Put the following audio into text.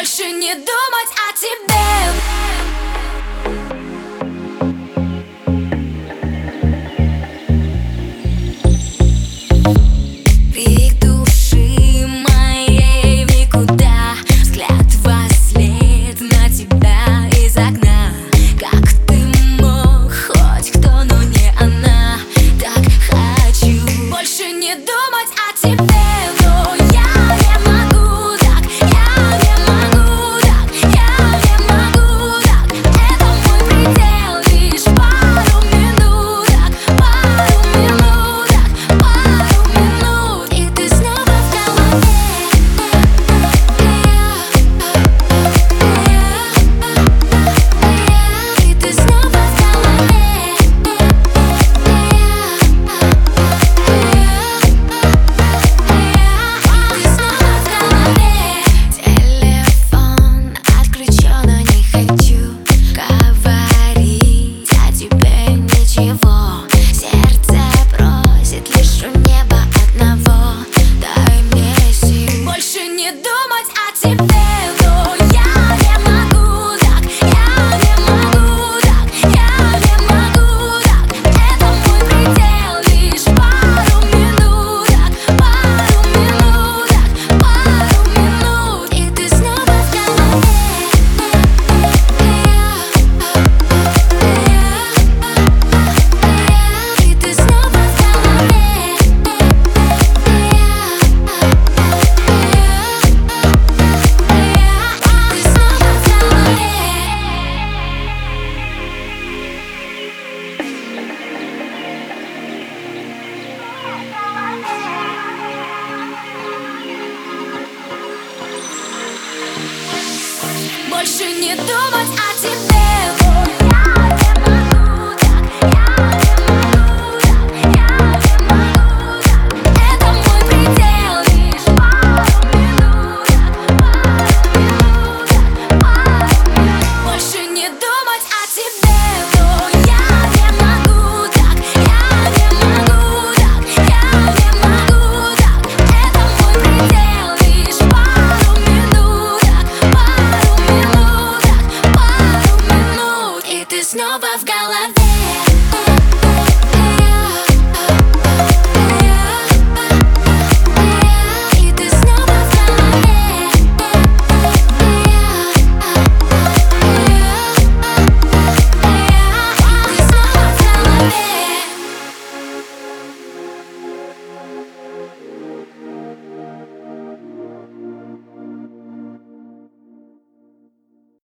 больше не думать о тебе. Крик души моей в никуда, взгляд вослед на тебя из окна. Как ты мог, хоть кто, но не она. Так хочу больше не думать о тебе. Но я не могу так, я не могу так, я не могу так. Это мой предел, лишь пару минуток, пару минуток, пару минут. И ты снова в голове. И ты снова в голове. Телефон отключен, но не хочу говорить о тебе ничего. Сердце просит лишь у неба одного. Дай мне сил больше не думать о тебе. Но я не могу так, я не могу так, я не могу так. Это мой предел, лишь пару минуток, пару минуток, пару минут. И ты снова в голове. И ты снова в голове. Больше не думать о тебе.